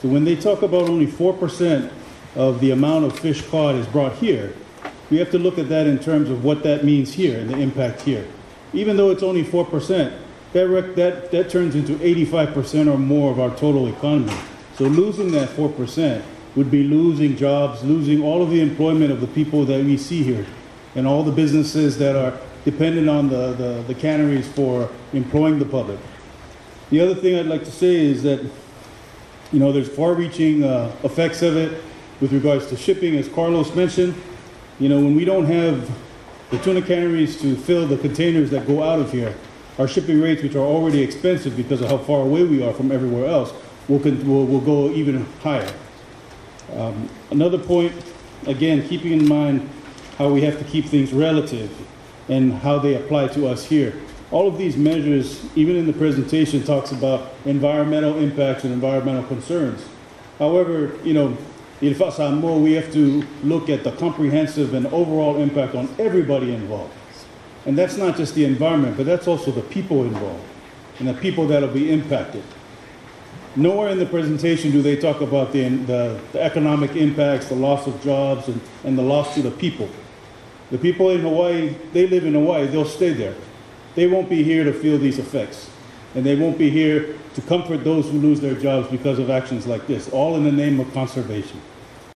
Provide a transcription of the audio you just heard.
So when they talk about only 4% of the amount of fish caught is brought here, we have to look at that in terms of what that means here and the impact here. Even though it's only 4%, that turns into 85% or more of our total economy. So losing that 4% would be losing jobs, losing all of the employment of the people that we see here, and all the businesses that are dependent on the canneries for employing the public. The other thing I'd like to say is that, you know, there's far-reaching effects of it with regards to shipping, as Carlos mentioned. You know, when we don't have the tuna canneries to fill the containers that go out of here, our shipping rates, which are already expensive because of how far away we are from everywhere else, will go even higher. Another point, again, keeping in mind how we have to keep things relative and how they apply to us here. All of these measures, even in the presentation, talks about environmental impacts and environmental concerns. However, you know, in Fasamo, we have to look at the comprehensive and overall impact on everybody involved. And that's not just the environment, but that's also the people involved and the people that will be impacted. Nowhere in the presentation do they talk about the economic impacts, the loss of jobs, and the loss to the people. The people in Hawaii, they live in Hawaii, they'll stay there. They won't be here to feel these effects. And they won't be here to comfort those who lose their jobs because of actions like this, all in the name of conservation.